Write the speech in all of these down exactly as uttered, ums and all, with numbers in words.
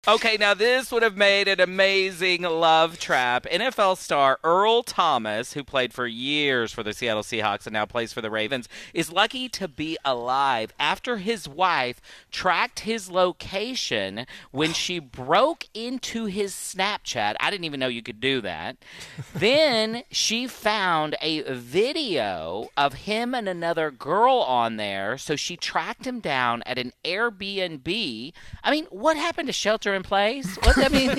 Okay, now this would have made an amazing love trap. N F L star Earl Thomas, who played for years for the Seattle Seahawks and now plays for the Ravens, is lucky to be alive after his wife tracked his location when she broke into his Snapchat. I didn't even know you could do that. Then she found a video of him and another girl on there, so she tracked him down at an Airbnb. I mean, what happened to shelter in place? What that mean?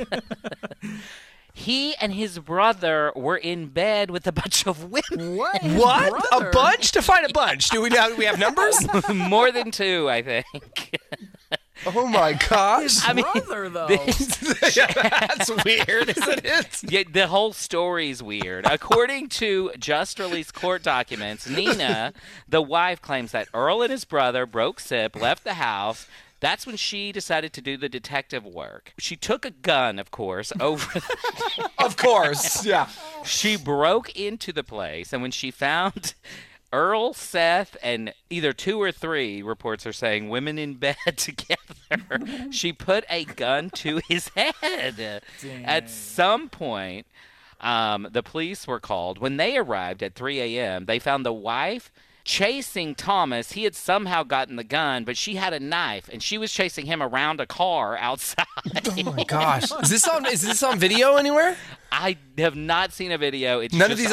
He and his brother were in bed with a bunch of women. What? What? Brother? A bunch? Define a bunch. Do we have, we have numbers? More than two, I think. Oh, my gosh. I mean, Brother, though. this- Yeah, that's weird, isn't it? Yeah, the whole story's weird. According to just released court documents, Nina, the wife, claims that Earl and his brother broke SIP, left the house. That's when she decided to do the detective work. She took a gun, of course, over. Of course, yeah. She broke into the place, and when she found Earl, Seth, and either two or three, reports are saying, women in bed together, she put a gun to his head. Dang. At some point, um, the police were called. When they arrived at three a.m., they found the wife chasing Thomas. He had somehow gotten the gun, but she had a knife, and she was chasing him around a car outside. Oh, my gosh. Is this on, is this on video anywhere? I have not seen a video. It's None of just these